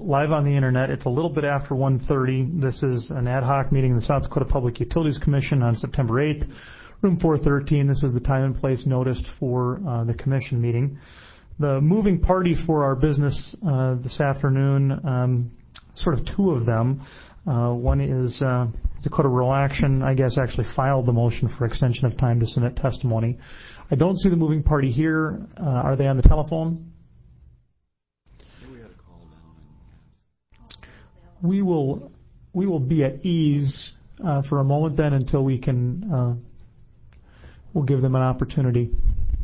live on the internet. It's a little bit after 1:30. This is an ad hoc meeting of the South Dakota Public Utilities Commission on September 8th, room 413. This is the time and place noticed for the commission meeting. The moving party for our business this afternoon, sort of two of them. One is Dakota Rural Action, I guess, actually filed the motion for extension of time to submit testimony. I don't see the moving party here. Are they on the telephone? We will be at ease for a moment then until we can. We'll give them an opportunity.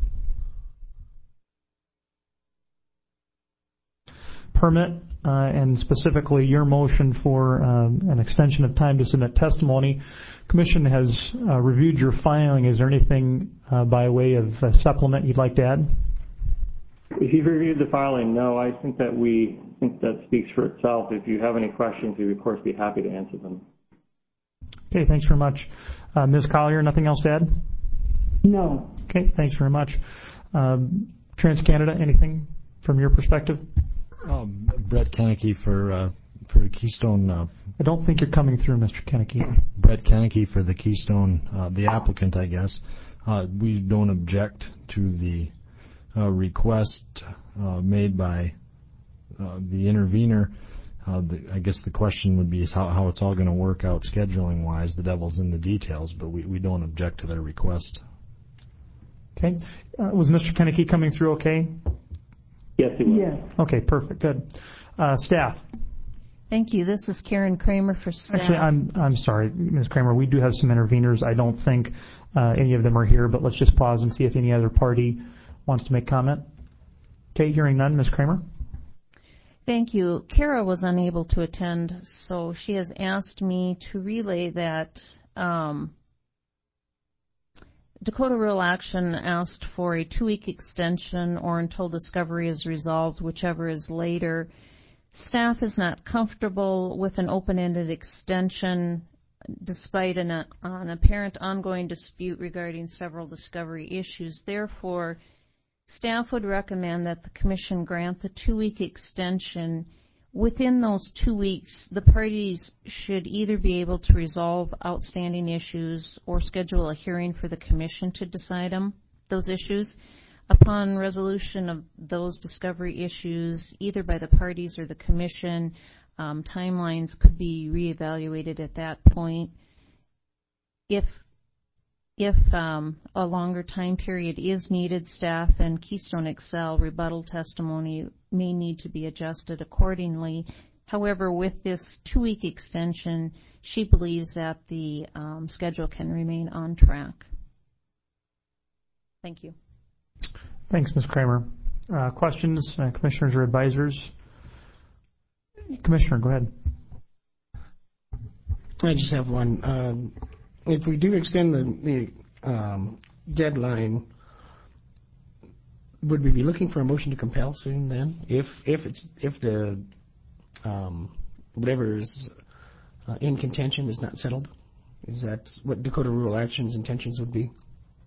Permit and specifically your motion for an extension of time to submit testimony. Commission has reviewed your filing. Is there anything by way of supplement you'd like to add? If you've reviewed the filing, no. I think that speaks for itself. If you have any questions, we would, of course, be happy to answer them. Okay, thanks very much. Ms. Collier, nothing else to add? No. Okay, thanks very much. TransCanada, anything from your perspective? Brett Kennecke for Keystone. I don't think you're coming through, Mr. Kennecke. Brett Kennecke for the Keystone, the applicant, I guess. We don't object to the request made by the intervener. I guess the question would be is how it's all going to work out scheduling-wise. The devil's in the details, but we don't object to their request. Okay. Was Mr. Kennecke coming through okay? Yes, he was. Yes. Okay, perfect. Good. Staff. Thank you. This is Karen Kramer for staff. Actually, I'm sorry, Ms. Kramer. We do have some interveners. I don't think any of them are here, but let's just pause and see if any other party wants to make comment. Okay, hearing none. Ms. Kramer. Thank you. Kara was unable to attend, so she has asked me to relay that Dakota Rural Action asked for a 2-week extension or until discovery is resolved, whichever is later. Staff is not comfortable with an open-ended extension despite an apparent ongoing dispute regarding several discovery issues. Therefore, staff would recommend that the Commission grant the 2-week extension. Within those 2 weeks, the parties should either be able to resolve outstanding issues or schedule a hearing for the Commission to decide those issues. Upon resolution of those discovery issues, either by the parties or the Commission, timelines could be reevaluated at that point. If a longer time period is needed, staff and Keystone XL rebuttal testimony may need to be adjusted accordingly. However, with this 2-week extension, she believes that the schedule can remain on track. Thank you. Thanks, Ms. Kramer. Questions, commissioners or advisors? Commissioner, go ahead. I just have one. If we do extend the deadline, would we be looking for a motion to compel soon then? If the whatever is in contention is not settled, is that what Dakota Rural Action's intentions would be?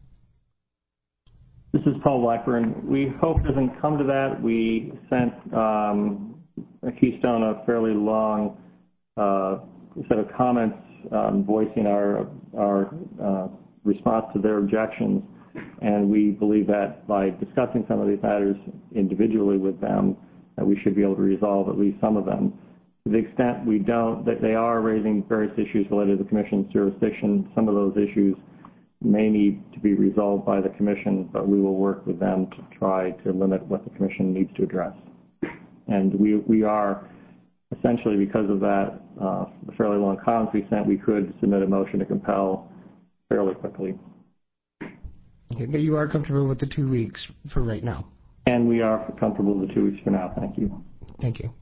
This is Paul Blackburn. We hope it doesn't come to that. We sent Keystone a fairly long set of comments voicing our response to their objections, and we believe that by discussing some of these matters individually with them, that we should be able to resolve at least some of them. To the extent we don't, that they are raising various issues related to the Commission's jurisdiction. Some of those issues may need to be resolved by the Commission, but we will work with them to try to limit what the Commission needs to address. And we are essentially, because of that, the fairly long comments we sent, we could submit a motion to compel fairly quickly. Okay, but you are comfortable with the 2 weeks for right now? And we are comfortable with the 2 weeks for now. Thank you. Thank you.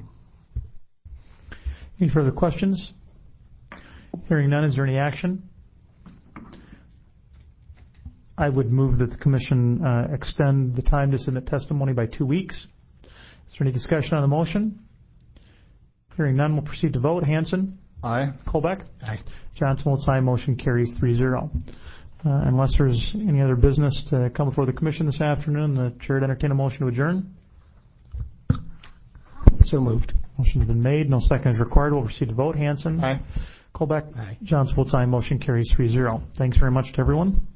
Any further questions? Hearing none, is there any action? I would move that the Commission extend the time to submit testimony by 2 weeks. Is there any discussion on the motion? Hearing none, we'll proceed to vote. Hansen? Aye. Colbeck? Aye. Johnson votes aye. Motion carries 3-0. Unless there's any other business to come before the Commission this afternoon, the Chair would entertain a motion to adjourn. So moved. Motion's been made. No second is required. We'll proceed to vote. Hanson. Aye. Colbeck. Aye. Johnson votes aye. Motion carries 3-0. Thanks very much to everyone.